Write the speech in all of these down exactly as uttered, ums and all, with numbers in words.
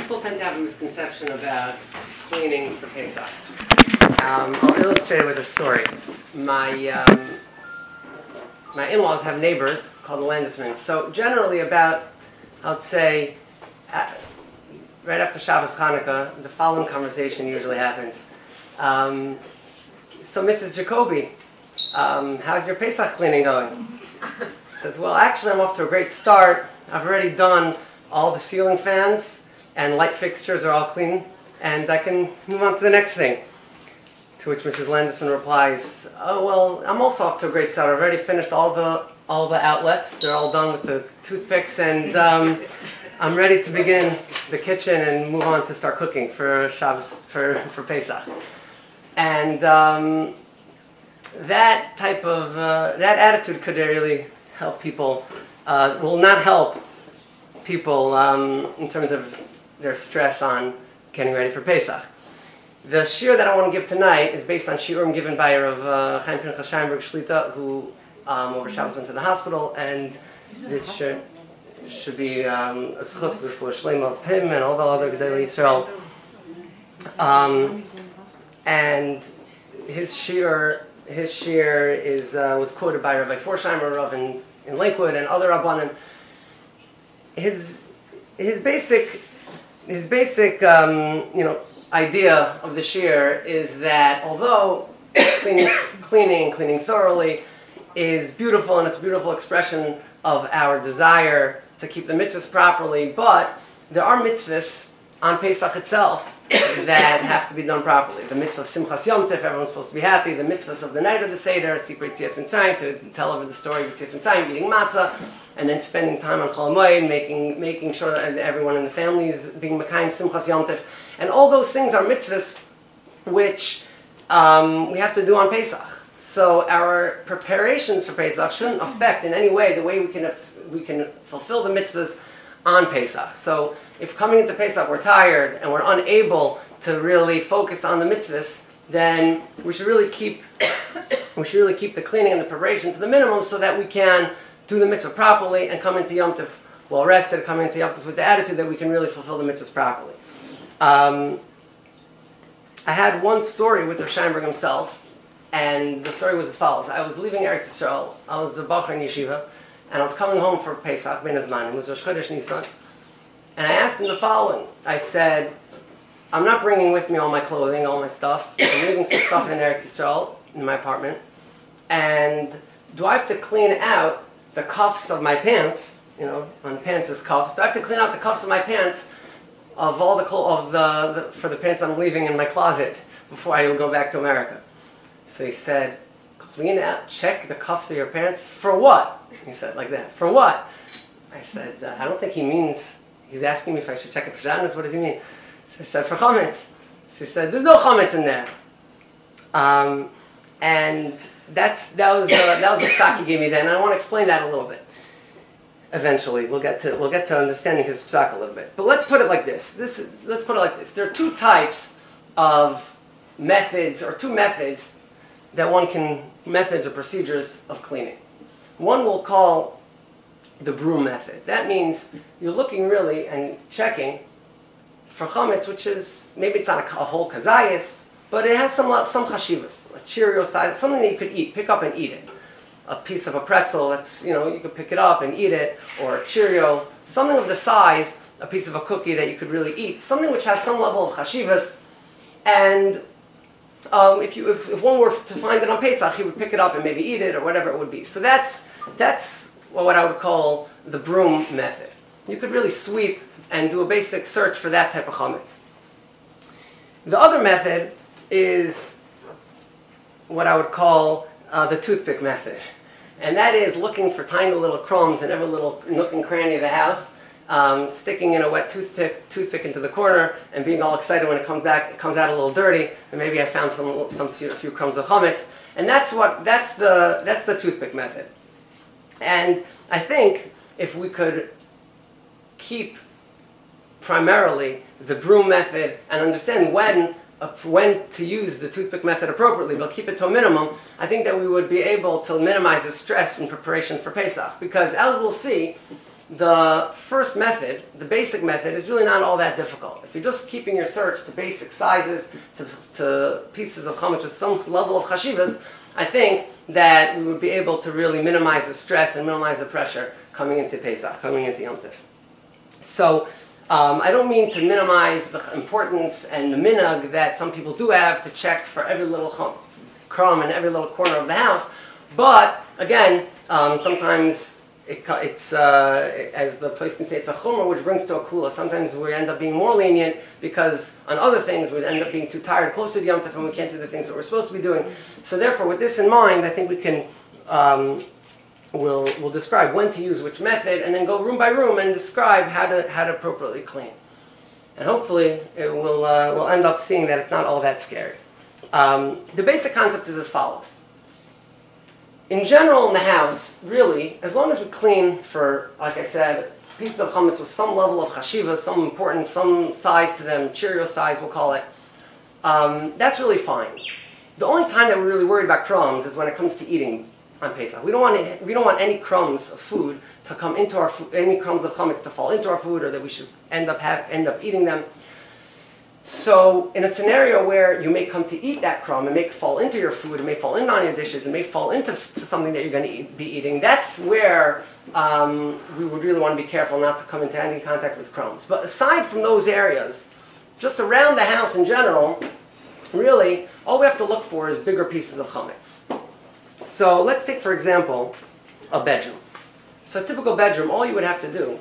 people tend to have a misconception about cleaning for Pesach. Um, I'll illustrate it with a story. My um, my in-laws have neighbors called the Landesmans. So generally about, I'd say, uh, right after Shabbos Hanukkah, the following conversation usually happens. Um, so Missus Jacoby, um, how's your Pesach cleaning going? Says, well, actually I'm off to a great start. I've already done all the ceiling fans and light fixtures are all clean, and I can move on to the next thing. To which Missus Landesman replies, oh, well, I'm also off to a great start. I've already finished all the all the outlets. They're all done with the toothpicks, and um, I'm ready to begin the kitchen and move on to start cooking for Shabbos, for, for Pesach. And um, that type of, uh, that attitude could really help people, uh, will not help people um, in terms of their stress on getting ready for Pesach. The shiur that I want to give tonight is based on shiurim given by Rav uh, Chaim Pinchas Scheinberg Shlita, who um, over Shabbos went to the hospital, and this shiur should be um, a schus for Shlema of him and all the other Gedolei Yisrael. Um, and his shiur, his shiur is uh, was quoted by Rabbi Forsheimer Rav in, in Lakewood and other Rabbanim. His his basic his basic um, you know. idea of the shiur is that although cleaning, cleaning, cleaning thoroughly is beautiful and it's a beautiful expression of our desire to keep the mitzvahs properly, but there are mitzvahs on Pesach itself that have to be done properly. The mitzvah of Simchas Yom Tov, everyone's supposed to be happy. The mitzvahs of the night of the Seder, Sipur Yetzias Mitzrayim, to tell over the story of Yetzias Mitzrayim, eating matzah, and then spending time on Chol HaMoed, making making sure that everyone in the family is being Mekayim Simchas Yom Tov. And all those things are mitzvahs which um, we have to do on Pesach. So our preparations for Pesach shouldn't affect in any way the way we can we can fulfill the mitzvahs on Pesach. So if coming into Pesach we're tired and we're unable to really focus on the mitzvahs, then we should really keep we should really keep the cleaning and the preparation to the minimum so that we can do the mitzvah properly and come into Yom Tov well rested, come into Yom Tov with the attitude that we can really fulfill the mitzvahs properly. Um, I had one story with Rav Scheinberg himself, and the story was as follows. I was leaving Eretz Yisrael. I was a Bachar in Yeshiva, and I was coming home for Pesach, Ben Azman. It was Rosh Chodesh Nisan. And I asked him the following. I said, I'm not bringing with me all my clothing, all my stuff. I'm leaving some stuff in Eretz Yisrael, in my apartment. And do I have to clean out the cuffs of my pants? You know, on pants is cuffs. Do I have to clean out the cuffs of my pants of all the, clo- of the, the for the pants I'm leaving in my closet before I go back to America? So he said, clean out, check the cuffs of your pants. For what? He said like that. For what? I said, uh, I don't think he means, he's asking me if I should check it for Shabbos. What does he mean? So he said, for chametz. So he said, there's no chametz in there. Um, and that's that was the, that was the psak he gave me then. And I want to explain that a little bit. Eventually, we'll get to we'll get to understanding his psak a little bit. But let's put it like this. This let's put it like this. There are two types of methods, or two methods that one can methods or procedures of cleaning. One we'll call the broom method. That means you're looking really and checking for chametz, which is maybe it's not a, a whole kazayas, but it has some some chashivas, a Cheerio size, something that you could eat, pick up and eat it. A piece of a pretzel, that's, you know, you could pick it up and eat it, or a Cheerio, something of the size, a piece of a cookie that you could really eat, something which has some level of chashivas, and um, if you if, if one were to find it on Pesach, he would pick it up and maybe eat it, or whatever it would be. So that's that's what I would call the broom method. You could really sweep and do a basic search for that type of chametz. The other method is what I would call uh, the toothpick method. And that is looking for tiny little crumbs in every little nook and cranny of the house, um, sticking in a wet toothpick, toothpick into the corner, and being all excited when it comes back. It comes out a little dirty, and maybe I found some some few, few crumbs of chametz. And that's what that's the that's the toothpick method. And I think if we could keep primarily the broom method and understand when Uh, when to use the toothpick method appropriately, but keep it to a minimum, I think that we would be able to minimize the stress in preparation for Pesach. Because as we'll see, the first method, the basic method, is really not all that difficult. If you're just keeping your search to basic sizes, to, to pieces of chametz with some level of chashivas, I think that we would be able to really minimize the stress and minimize the pressure coming into Pesach, coming into Yom Tov. So, um, I don't mean to minimize the importance and the minhag that some people do have to check for every little chum, crumb in every little corner of the house, but again, um, sometimes it, it's, uh, as the place can say, it's a chumrah which brings to a kula. Sometimes we end up being more lenient because on other things we end up being too tired, closer to Yom Tov, and we can't do the things that we're supposed to be doing. So therefore, with this in mind, I think we can, um, we'll, we'll describe when to use which method, and then go room by room and describe how to, how to appropriately clean. And hopefully, it will, uh, we'll end up seeing that it's not all that scary. Um, the basic concept is as follows. In general, in the house, really, as long as we clean for, like I said, pieces of chametz with some level of chashiva, some importance, some size to them, Cheerio size, we'll call it, um, that's really fine. The only time that we're really worried about crumbs is when it comes to eating on Pesach. We don't want to, we don't want any crumbs of food to come into our food, any crumbs of chametz to fall into our food, or that we should end up have, end up eating them. So, in a scenario where you may come to eat that crumb, it may fall into your food, it may fall in on your dishes, it may fall into to something that you're going to eat, be eating, that's where um, we would really want to be careful not to come into any contact with crumbs. But aside from those areas, just around the house in general, really, all we have to look for is bigger pieces of chametz. So, let's take, for example, a bedroom. So, a typical bedroom, all you would have to do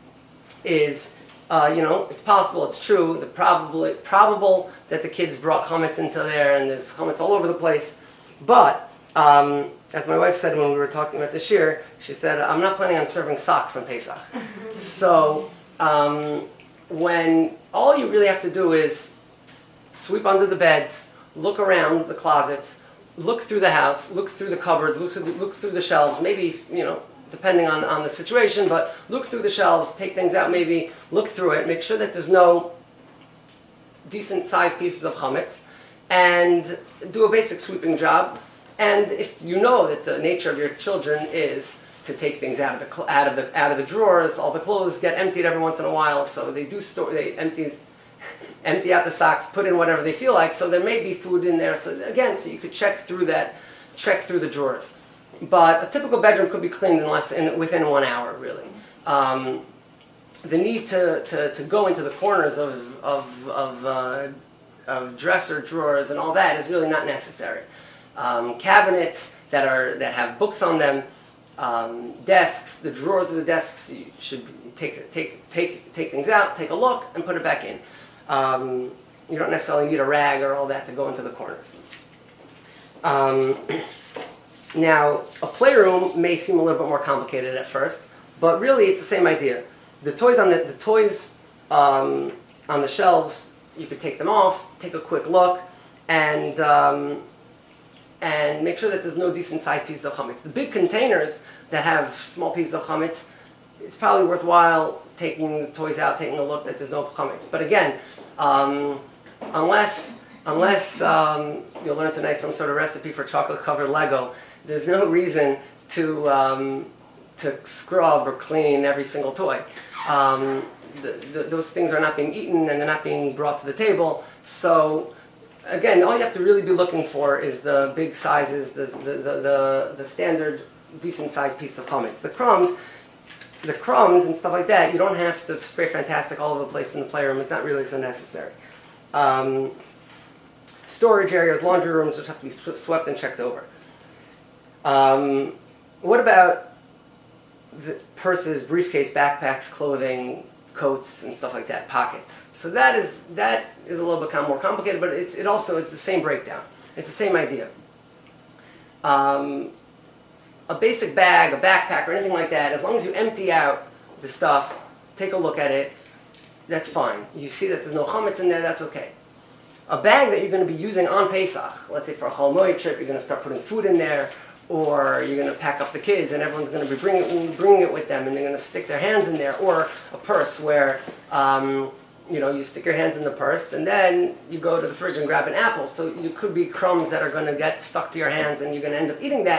is Uh, you know, it's possible, it's true, the probably, probable that the kids brought chametz into there and there's chametz all over the place. But, um, as my wife said when we were talking about this year, she said, I'm not planning on serving socks on Pesach. So, um, when all you really have to do is sweep under the beds, look around the closets, look through the house, look through the cupboard, look through the, look through the shelves, maybe, you know, depending on, on the situation, but look through the shelves, take things out maybe, look through it, make sure that there's no decent sized pieces of chametz, and do a basic sweeping job. And if you know that the nature of your children is to take things out of the out of the out of the drawers, all the clothes get emptied every once in a while, so they do store they empty empty out the socks, put in whatever they feel like, so there may be food in there. So again, so you could check through that, check through the drawers. But a typical bedroom could be cleaned in less in, within one hour, really. Um, the need to, to, to go into the corners of of of, uh, of dresser drawers and all that is really not necessary. Um, cabinets that are that have books on them, um, desks, the drawers of the desks, you should take take take take things out, take a look, and put it back in. Um, you don't necessarily need a rag or all that to go into the corners. Um, Now, a playroom may seem a little bit more complicated at first, but really it's the same idea. The toys on the, the toys um, on the shelves, you could take them off, take a quick look, and um, and make sure that there's no decent sized pieces of chametz. The big containers that have small pieces of chametz, it's probably worthwhile taking the toys out, taking a look that there's no chametz. But again, um, unless unless um, you'll learn tonight some sort of recipe for chocolate covered Lego, there's no reason to um, to scrub or clean every single toy. Um, the, the, those things are not being eaten and they're not being brought to the table. So again, all you have to really be looking for is the big sizes, the the the, the, the standard decent sized piece of chametz. The crumbs, the crumbs and stuff like that, you don't have to spray fantastic all over the place in the playroom. It's not really so necessary. Um, storage areas, laundry rooms just have to be swept and checked over. Um, what about the purses, briefcase, backpacks, clothing, coats, and stuff like that, pockets? So that is that is a little bit more complicated, but it's it also it's the same breakdown. It's the same idea. Um, a basic bag, a backpack, or anything like that, as long as you empty out the stuff, take a look at it, that's fine. You see that there's no chametz in there, that's okay. A bag that you're going to be using on Pesach, let's say for a Chol Moed trip, you're going to start putting food in there, or you're going to pack up the kids and everyone's going to be bringing, bringing it with them and they're going to stick their hands in there, or a purse where um, you know, you stick your hands in the purse and then you go to the fridge and grab an apple. So you could be crumbs that are going to get stuck to your hands and you're going to end up eating that.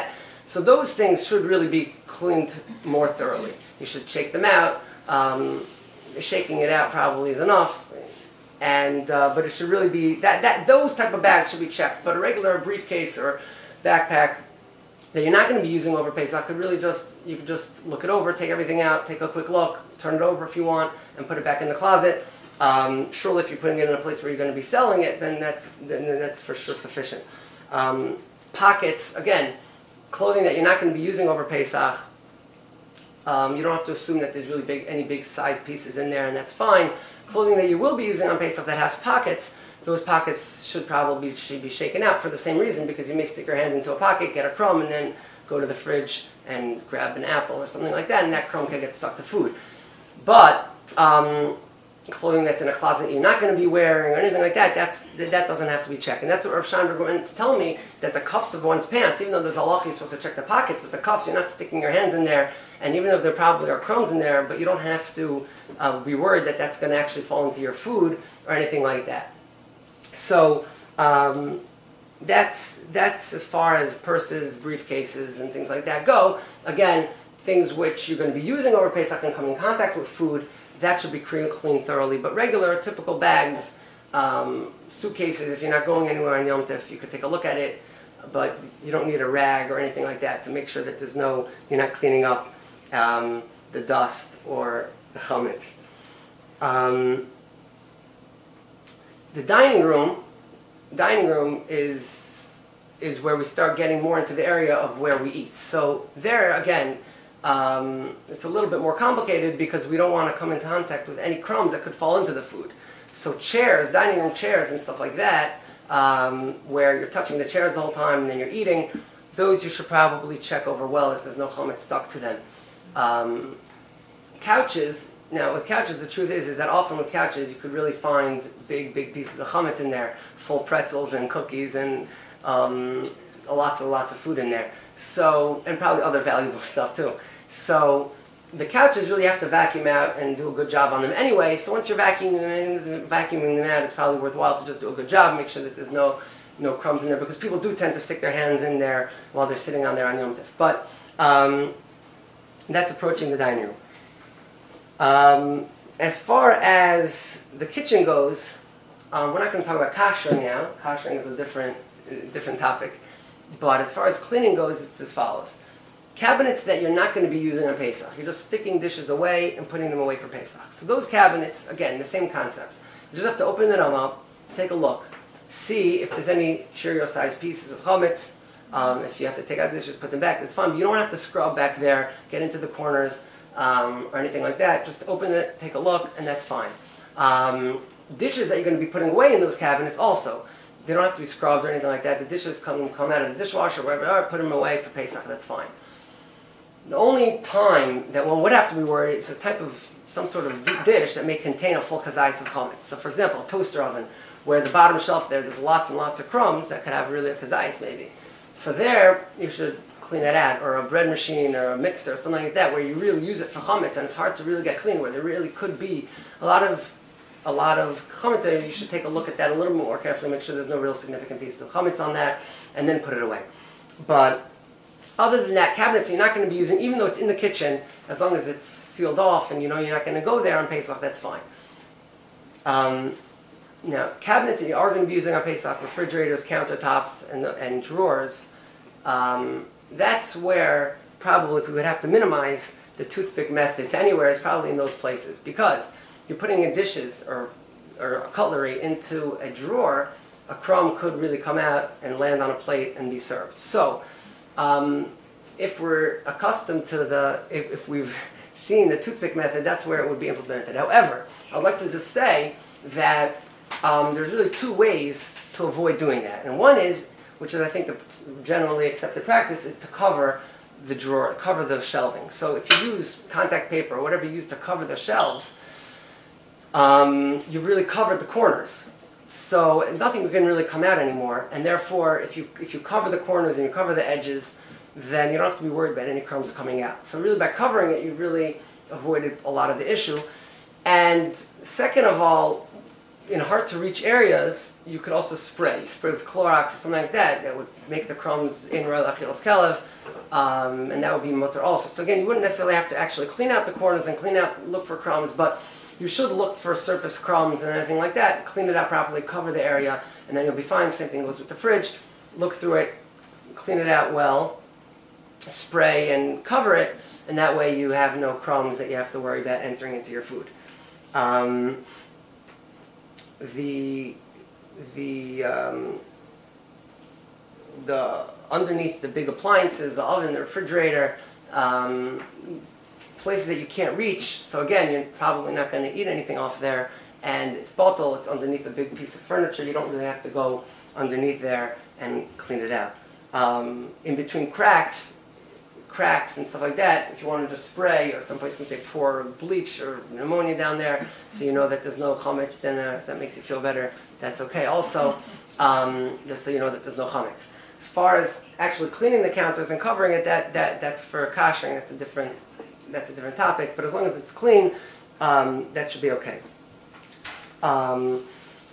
So those things should really be cleaned more thoroughly. You should shake them out. Um, shaking it out probably is enough. And uh, but it should really be that that those type of bags should be checked. But a regular briefcase or backpack that you're not going to be using over Pesach could really just you could just look it over, take everything out, take a quick look, turn it over if you want, and put it back in the closet. Um, surely, if you're putting it in a place where you're going to be selling it, then that's then that's for sure sufficient. Um, pockets, again, clothing that you're not going to be using over Pesach. Um, you don't have to assume that there's really big any big size pieces in there, and that's fine. Clothing that you will be using on Pesach that has pockets, those pockets should probably should be shaken out for the same reason, because you may stick your hand into a pocket, get a crumb, and then go to the fridge and grab an apple or something like that, and that crumb can get stuck to food. But um, clothing that's in a closet you're not going to be wearing or anything like that, that's, that doesn't have to be checked. And that's what Rav Scheinberg went to tell me, that the cuffs of one's pants, even though there's a halacha you're supposed to check the pockets, with the cuffs you're not sticking your hands in there, and even if there probably are crumbs in there, but you don't have to uh, be worried that that's going to actually fall into your food or anything like that. So um, that's that's as far as purses, briefcases, and things like that go. Again, things which you're going to be using over Pesach and come in contact with food, that should be cleaned thoroughly. But regular, typical bags, um, suitcases, if you're not going anywhere on Yom Tov, you could take a look at it, but you don't need a rag or anything like that to make sure that there's no, you're not cleaning up um, the dust or the chametz. Um, the dining room, dining room is is where we start getting more into the area of where we eat. So there, again, Um, it's a little bit more complicated because we don't want to come in contact with any crumbs that could fall into the food. So chairs, dining room chairs and stuff like that, um, where you're touching the chairs the whole time and then you're eating, those you should probably check over well if there's no chametz stuck to them. Um, couches, now with couches the truth is is that often with couches you could really find big, big pieces of chametz in there, full pretzels and cookies and um, lots and lots of food in there. So, and probably other valuable stuff too. So the couches really have to vacuum out and do a good job on them anyway. So once you're vacuuming, vacuuming them out, it's probably worthwhile to just do a good job, make sure that there's no no crumbs in there, because people do tend to stick their hands in there while they're sitting on there on Yom Tov. But um, that's approaching the dining room. Um, as far as the kitchen goes, um, we're not going to talk about kashering now. Kashering is a different different topic. But as far as cleaning goes, it's as follows. Cabinets that you're not going to be using on Pesach. You're just sticking dishes away and putting them away for Pesach. So those cabinets, again, the same concept. You just have to open them up, take a look, see if there's any Cheerio-sized pieces of chametz. Um, if you have to take out the dishes, put them back, that's fine. But you don't have to scrub back there, get into the corners, um, or anything like that. Just open it, take a look, and that's fine. Um, dishes that you're going to be putting away in those cabinets also. They don't have to be scrubbed or anything like that. The dishes come come out of the dishwasher, wherever they are, put them away for Pesach, that's fine. The only time that one would have to be worried is a type of, some sort of dish that may contain a full kazayis of chametz. So for example, a toaster oven, where the bottom shelf there, there's lots and lots of crumbs that could have really a kazayis maybe. So there, you should clean that out, or a bread machine, or a mixer, something like that, where you really use it for chametz, and it's hard to really get clean, where there really could be a lot of a lot of chametz there. You should take a look at that a little more carefully, make sure there's no real significant pieces of chametz on that, and then put it away. But other than that, cabinets you're not going to be using, even though it's in the kitchen, as long as it's sealed off and you know you're not going to go there on Pesach, that's fine. Um, now, cabinets that you are going to be using on Pesach, refrigerators, countertops, and, and drawers, um, that's where probably if we would have to minimize the toothpick method to anywhere, it's probably in those places, because you're putting a dishes or or a cutlery into a drawer, a crumb could really come out and land on a plate and be served. So, um, if we're accustomed to the, if, if we've seen the toothpick method, that's where it would be implemented. However, I'd like to just say that um, there's really two ways to avoid doing that. And one is, which is I think the generally accepted practice, is to cover the drawer, cover the shelving. So if you use contact paper or whatever you use to cover the shelves, Um, you've really covered the corners, so nothing can really come out anymore. And therefore, if you if you cover the corners and you cover the edges, then you don't have to be worried about any crumbs coming out. So really, by covering it, you've really avoided a lot of the issue. And second of all, in hard-to-reach areas, you could also spray. Spray with Clorox or something like that. That would make the crumbs in Roel Achilas Kelev, um, and that would be mutter also. So again, you wouldn't necessarily have to actually clean out the corners and clean out, look for crumbs, but you should look for surface crumbs and anything like that. Clean it out properly, cover the area, and then you'll be fine. Same thing goes with the fridge. Look through it, clean it out well, spray and cover it, and that way you have no crumbs that you have to worry about entering into your food. Um, the the um, the underneath the big appliances, the oven, the refrigerator, um, places that you can't reach. So again, you're probably not going to eat anything off there, and it's bottle. It's underneath a big piece of furniture. You don't really have to go underneath there and clean it out. Um, in between cracks, cracks and stuff like that, if you wanted to spray, or someplace can say pour bleach or ammonia down there, so you know that there's no chametz in there, if that makes you feel better, that's okay also, um, just so you know that there's no chametz. As far as actually cleaning the counters and covering it, that, that that's for kashering, that's a different that's a different topic, but as long as it's clean, um, that should be okay. Um,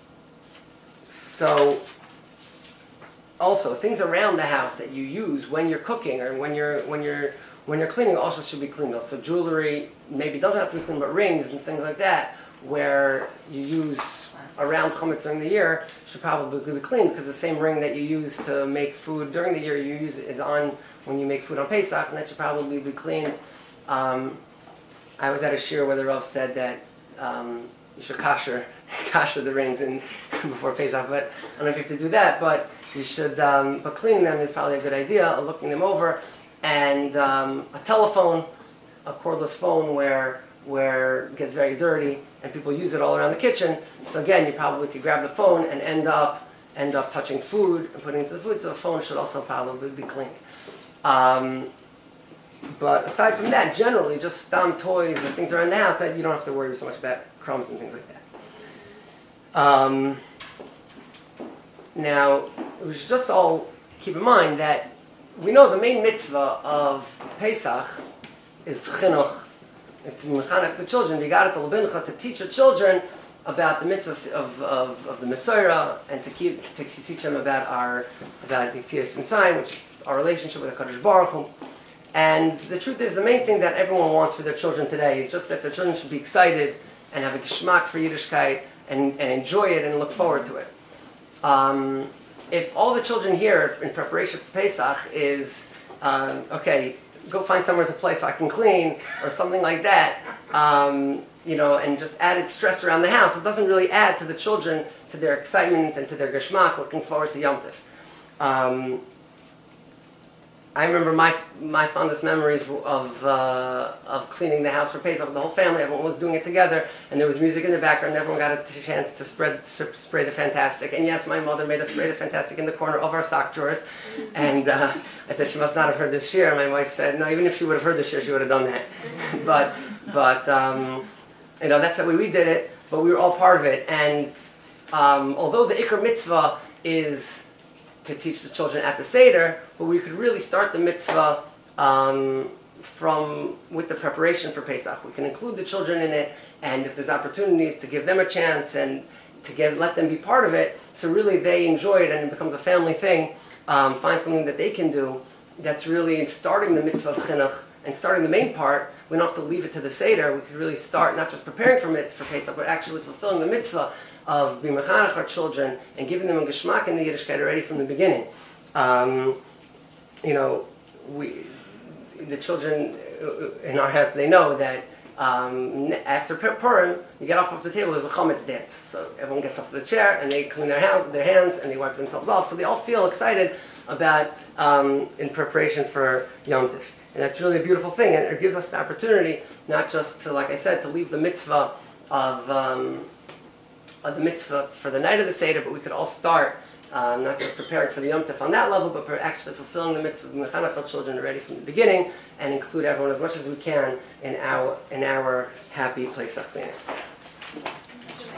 so Also, things around the house that you use when you're cooking or when you're when you're when you're cleaning also should be cleaned. So jewelry maybe doesn't have to be cleaned, but rings and things like that, where you use around chametz during the year, should probably be cleaned, because the same ring that you use to make food during the year you use is on when you make food on Pesach, and that should probably be cleaned. Um, I was at a shir where the Rav said that um, you should kasher kasher the rings in before Pesach, but I don't know if you have to do that, but you should, um, but cleaning them is probably a good idea, or looking them over. And um, a telephone, a cordless phone where where it gets very dirty and people use it all around the kitchen. So again, you probably could grab the phone and end up end up touching food and putting it into the food, so the phone should also probably be cleaned. Um, but aside from that, generally just stam toys and things around the house, that you don't have to worry so much about crumbs and things like that. Um, Now, we should just all keep in mind that we know the main mitzvah of Pesach is chinuch, is to mechanech the children, vigarat l'bincha, to teach your children about the mitzvah of, of, of the Mesorah, and to keep to teach them about our about Yetzias Mitzrayim, which is our relationship with the Kadosh Baruch Hu. And the truth is, the main thing that everyone wants for their children today is just that their children should be excited and have a geschmack for Yiddishkeit and, and enjoy it and look forward to it. Um, if all the children here in preparation for Pesach is, um, okay, go find somewhere to play so I can clean, or something like that, um, you know, and just added stress around the house, it doesn't really add to the children, to their excitement and to their geschmack, looking forward to Yom Tov. Um, I remember my my fondest memories of uh, of cleaning the house for Pesach. The whole family, everyone was doing it together, and there was music in the background. Everyone got a chance to spread spray the Fantastic. And yes, my mother made us spray the Fantastic in the corner of our sock drawers. And uh, I said she must not have heard this shir. My wife said, no, even if she would have heard this shir, she would have done that. but but um, you know, that's the way we did it. But we were all part of it. And um, although the Iker Mitzvah is to teach the children at the Seder, but we could really start the mitzvah um, from with the preparation for Pesach. We can include the children in it, and if there's opportunities to give them a chance and to give, let them be part of it, so really they enjoy it and it becomes a family thing. Um, find something that they can do that's really starting the mitzvah of chinuch and starting the main part. We don't have to leave it to the Seder. We could really start not just preparing for mitzvah for Pesach, but actually fulfilling the mitzvah of being mechanech our children and giving them a geschmack in the Yiddishkeit already from the beginning. Um, you know, we, the children in our house, they know that um, after Purim, you get off of the table, there's a chametz dance. So everyone gets off the chair and they clean their house, their hands, and they wipe themselves off. So they all feel excited about um, in preparation for Yom Tov. And that's really a beautiful thing, and it gives us the opportunity not just to, like I said, to leave the mitzvah of um, of the mitzvah for the night of the Seder, but we could all start um, not just preparing for the Yom Tov on that level, but actually fulfilling the mitzvah of mechanech our children already from the beginning, and include everyone as much as we can in our in our happy Pesach cleaning.